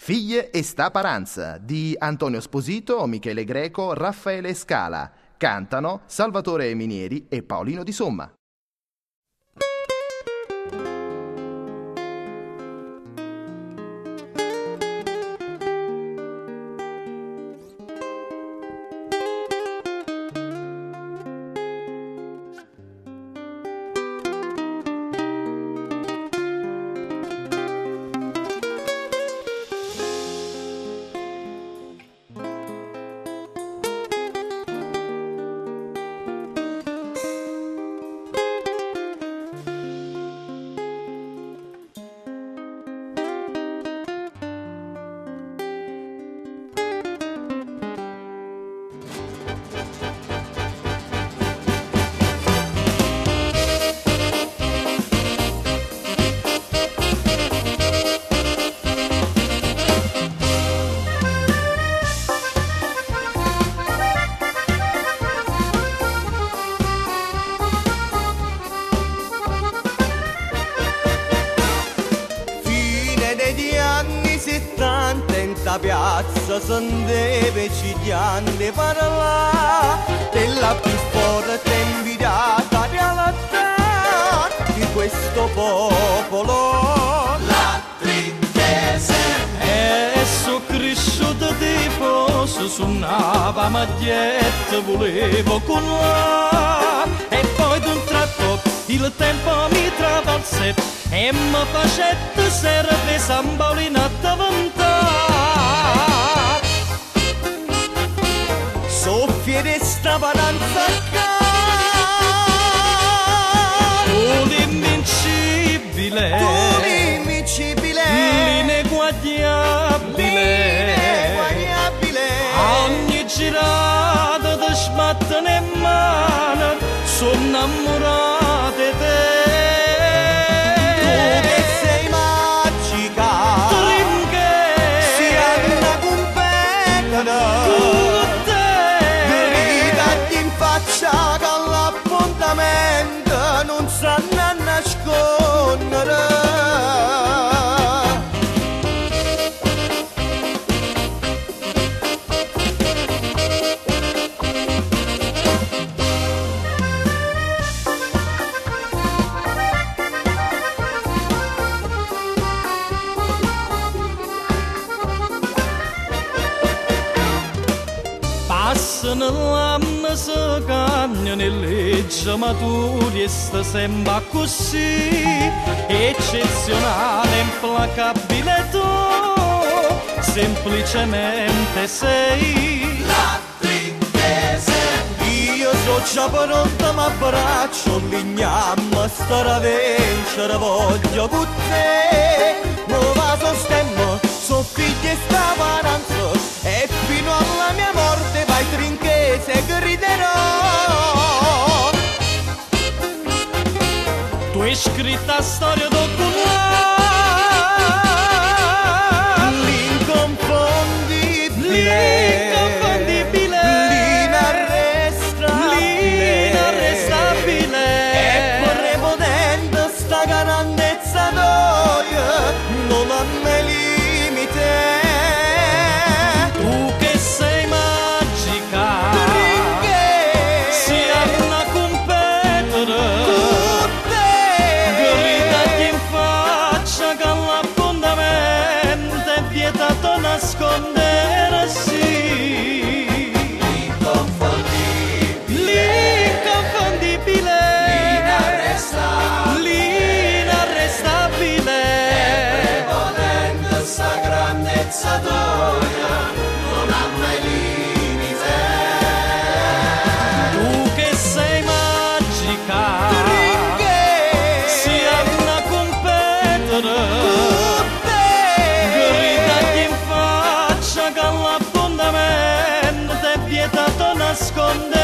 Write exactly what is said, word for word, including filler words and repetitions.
Figlie e sta paranza di Antonio Sposito, Michele Greco, Raffaele Scala. Cantano Salvatore Minieri e Paolino Di Somma. Piazza senteve cigliante parlare della più forte invidiata realtà di questo popolo. La tristezza e so cresciuto tifoso su una maglietta volevo con là e poi d'un tratto il tempo mi travolse e mi facette serve Sambolina a vent'anni. Soffia resta paranza tu l'invincibile, tu l'invincibile, l'ineguagliabile, l'ineguagliabile. Ogni girata ti sbattono in mano, sono innamorata di te. Tu che sei magica, Trinche, si hanno competono. Faccia che l'appuntamento non sanno a nascondere. Passano l'anno, si cambiano le leggi, ma tu resta sempre così, eccezionale, implacabile tu, semplicemente sei la tristezza. Io so già pronta, ma abbraccio, lignamma, stare a vincere, voglio con te. Non va sostemmo, so figli e sta paranza, e fino alla mia morte vai trinchese griderò. Tu hai scritto storia documentare, l'inconfondibile, l'inconfondibile, l'inarrestabile, l'inarrestabile. E vorrei potendo sta grandezza noia non ha mai limite. Tu che sei magica, si hanno a competere, gridagli in faccia che l'appuntamento è vietato nascondere, sì. L'inconfondibile, L'inconfondibile, l'inarrestabile, l'inarrestabile. e volendo sta grandezza tua non ha mai limite. Tu che sei magica, si hanno a competere, gridagli in faccia che l'appuntamento è vietato nascondere.